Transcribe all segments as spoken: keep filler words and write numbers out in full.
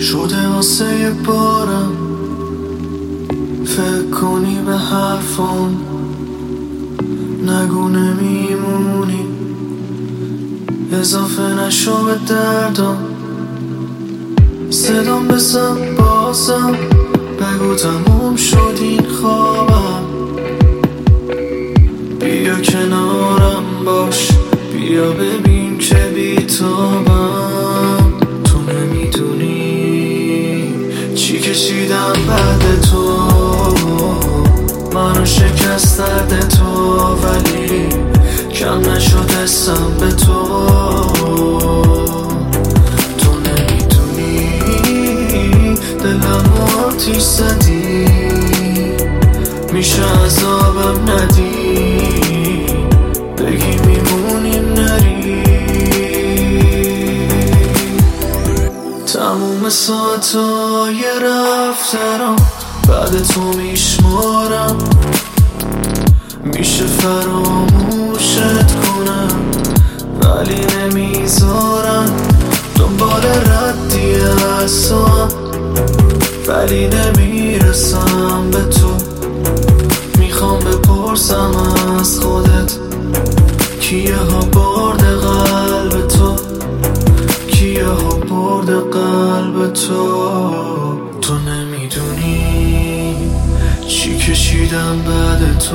شده واسه یه بارم فکر کنی به حرفام، نگو نمیمونی، اضافه نشو به دردم. صدام بزن بازم، بگو تموم شد این خوابم. بیا کنارم باش، بیا ببین که بیتابم. تو نمیدونی چی کشیدم بعد تو، منو شکست درد تو، ولی کم نشد حسم به تو. تو نمیدونی دلم آتیش زدی، میشه عذابم ندی، بگی میمونی نری. تموم ساعتای رفترم بعد تو میشمارم، میشه فراموشت کنم ولی نمیذارم. دنبال ردی از تو هم ولی نمیرسم به تو. میخوام بپرسم از خودت کیه ها برده قلب تو، کیه ها برده قلب تو. تو نمیدونی چی کشیدم بعد تو،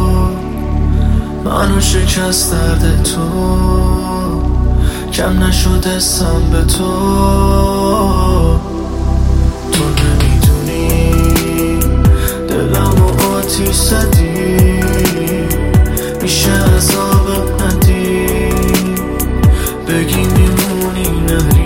منو شکست درد تو، کم نشد حسم به تو. تو نمیدونی دلم و آتیش زدی، میشه عذابم ندی، بگی میمونی ندی.